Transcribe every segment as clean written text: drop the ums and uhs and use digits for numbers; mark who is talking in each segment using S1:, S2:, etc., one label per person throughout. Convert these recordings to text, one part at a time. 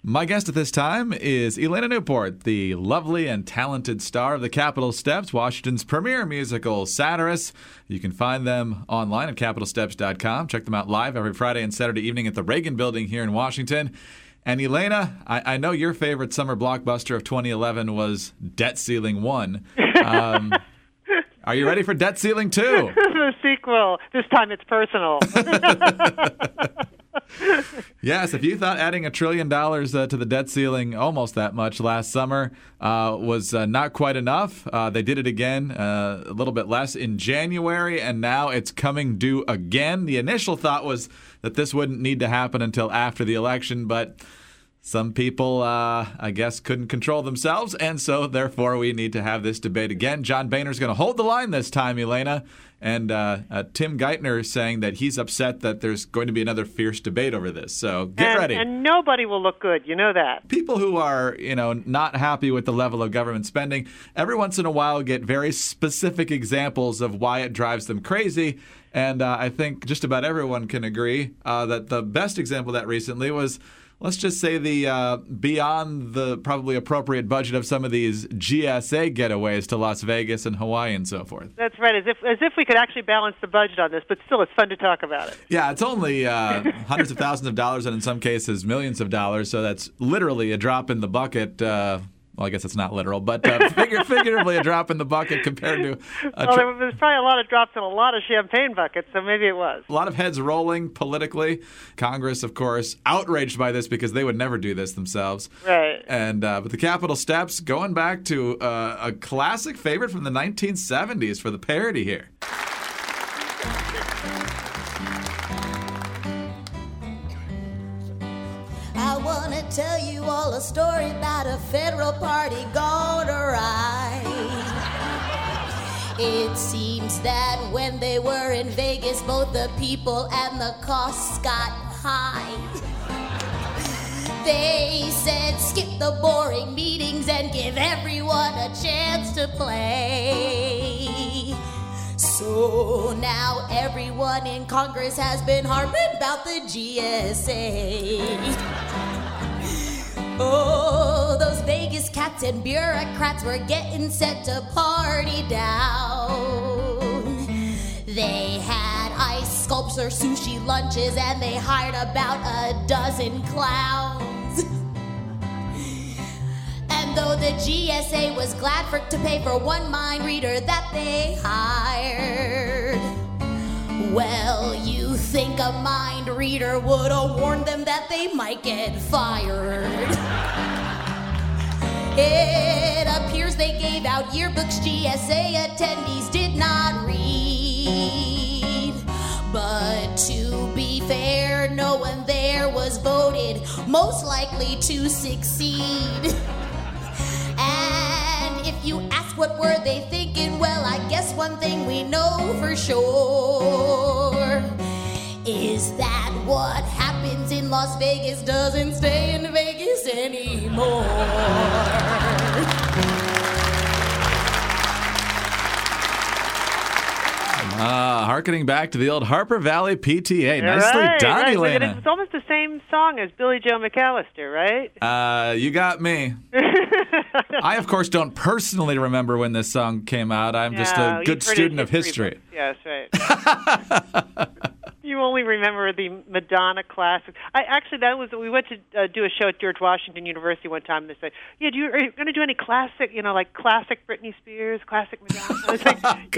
S1: My guest at this time is Elena Newport, the lovely and talented star of the Capitol Steps, Washington's premier musical satirists. You can find them online at CapitolSteps.com. Check them out live every Friday and Saturday evening at the Reagan Building here in Washington. And Elena, I know your favorite summer blockbuster of 2011 was Debt Ceiling 1. Are you ready for Debt Ceiling 2?
S2: The sequel. This time it's personal.
S1: Yes, if you thought adding $1 trillion to the debt ceiling, almost that much last summer, was not quite enough, they did it again, a little bit less in January, and now it's coming due again. The initial thought was that this wouldn't need to happen until after the election, but some people, I guess, couldn't control themselves, and so, therefore, we need to have this debate again. John Boehner's going to hold the line this time, Elena, and Tim Geithner is saying that he's upset that there's going to be another fierce debate over this. So get ready.
S2: And nobody will look good. You know that.
S1: People who are, not happy with the level of government spending, every once in a while get very specific examples of why it drives them crazy. And I think just about everyone can agree that the best example of that recently was, let's just say, the beyond the probably appropriate budget of some of these GSA getaways to Las Vegas and Hawaii and so forth.
S2: That's right, as if we could actually balance the budget on this, but still it's fun to talk about it.
S1: Yeah, it's only hundreds of thousands of dollars and in some cases millions of dollars, so that's literally a drop in the bucket. Well, I guess it's not literal, but figuratively a drop in the bucket compared to...
S2: Well, there's probably a lot of drops in a lot of champagne buckets, so maybe it was.
S1: A lot of heads rolling politically. Congress, of course, outraged by this because they would never do this themselves.
S2: Right.
S1: And but the Capitol Steps, going back to a classic favorite from the 1970s for the parody here.
S3: I want to tell you all a story about a federal party gone awry. It seems that when they were in Vegas, both the people and the costs got high. They said skip the boring meetings and give everyone a chance to play. So now everyone in Congress has been harping about the GSA. Oh, those Vegas cats and bureaucrats were getting set to party down. They had ice sculpts or sushi lunches, and they hired about a dozen clowns. And though the GSA was glad to pay for one mind reader that they hired, well, you think a mind reader would have warned them that they might get fired. It appears they gave out yearbooks GSA attendees did not read. But to be fair, no one there was voted most likely to succeed. And if you ask what were they thinking, well, I guess one thing we know for sure is that what happens in Las Vegas doesn't stay in Vegas anymore.
S1: Harkening back to the old Harper Valley PTA. Nicely done, Elena.
S2: It's almost the same song as Billy Joe McAllister, right?
S1: You got me. I, of course, don't personally remember when this song came out. I'm just a good student of history.
S2: Yeah, that's right. You only remember the Madonna classics. We went to do a show at George Washington University one time, and they said, "Yeah, are you going to do any classic, like classic Britney Spears, classic Madonna?" I was like,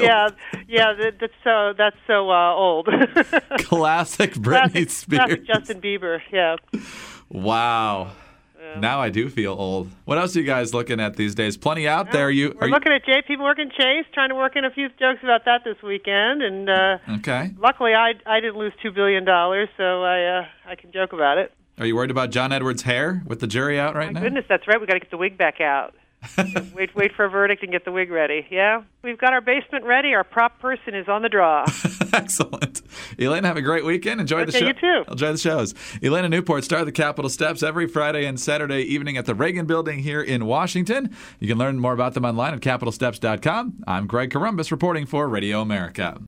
S2: that's so old.
S1: Classic Britney Spears,
S2: classic Justin Bieber, yeah.
S1: Wow. Now I do feel old. What else are you guys looking at these days? Plenty out there.
S2: We're looking at JP Morgan Chase, trying to work in a few jokes about that this weekend. And
S1: okay.
S2: Luckily, I didn't lose $2 billion, so I can joke about it.
S1: Are you worried about John Edwards' hair with the jury out right now?
S2: My goodness, that's right. We got to get the wig back out. Wait for a verdict and get the wig ready. Yeah, we've got our basement ready. Our prop person is on the draw.
S1: Excellent. Elena, have a great weekend. Enjoy the show.
S2: You too.
S1: Enjoy the shows. Elena Newport, star of the Capitol Steps, every Friday and Saturday evening at the Reagan Building here in Washington. You can learn more about them online at CapitolSteps.com. I'm Greg Corombos reporting for Radio America.